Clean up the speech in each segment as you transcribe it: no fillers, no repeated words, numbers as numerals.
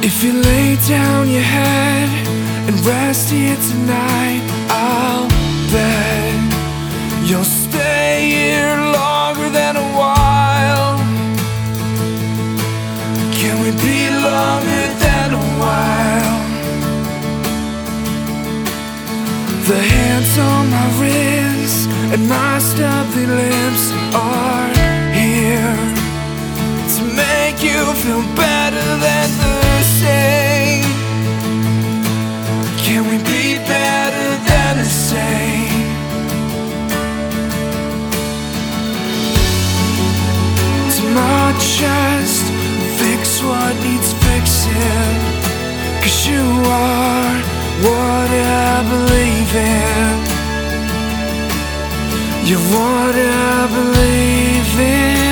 If you lay down your head and rest here tonight, I'll bet you'll stay here longer than a while. Can we be longer than a while? The hands on my wrists and my stubby lips are here to make you feel better than the same. Can we be better than the same? To my chest, fix what needs fixing, 'cause you are what I believe in. You're what I believe in.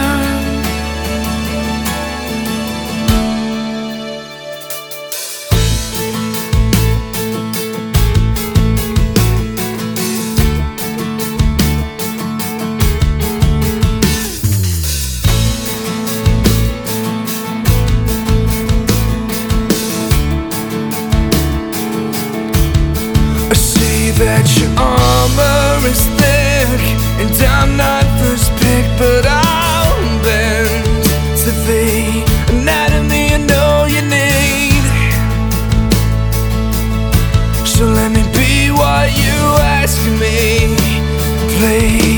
That your armor is thick and I'm not first pick, but I'll bend to the anatomy I know you need. So let me be what you ask me, please.